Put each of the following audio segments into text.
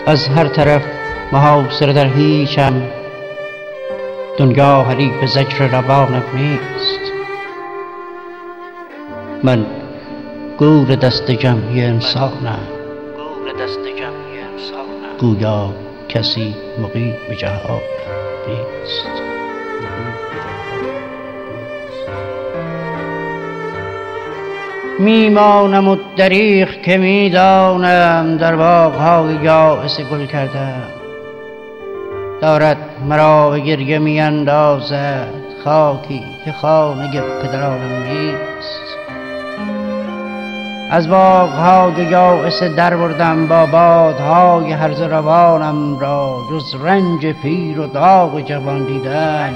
از هر طرف محاصره در هیچم، دنیا حریف زجر روانم نیست. من گور دست جمعی انسانم، گویا کسی مقیم به جهانم نیست. میمانم و دریغ که میدانم در باغ‌های یائس گل کردم. دارد مرا به گریه میاندازد خاکی که خانه پدرانم نیست. از باغ‌های یائس در بردم با بادهای هرزه روانم را، جز رنج پیر و داغ جوان دیدن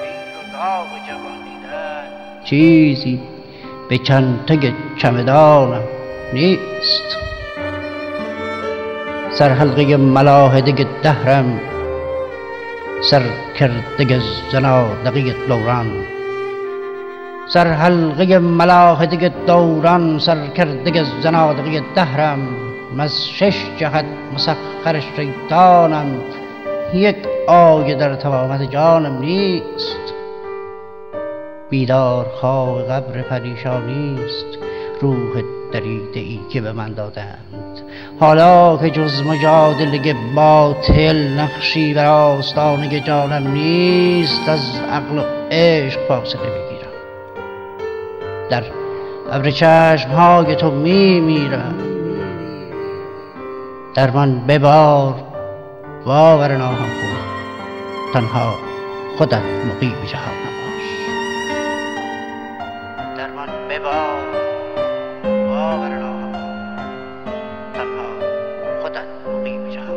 چیزی به چنته چمدانم نیست. سرحلقه ملاحده دهرم، سرکرده زنادقی دوران. سرحلقه ملاحده دوران، سرکرده زنادقی دهرم. از 6 جهت مسخر شیطانم، یک آیه در تمامت جانم نیست. بیدار خواب قبر پریشانی است روح دریده ای که به من دادند. حالا که جز مجادله باطل نقشی بر آستانه جانم نیست، از عقل و عشق فاصله بگیرم. در ابر چشمهای تو میمیرم. در من ببار باور ناهم کن، تنها خودت مقیم جهانم باش. در من ببار باور ناهم کن، تنها خودت مقیم جهانم.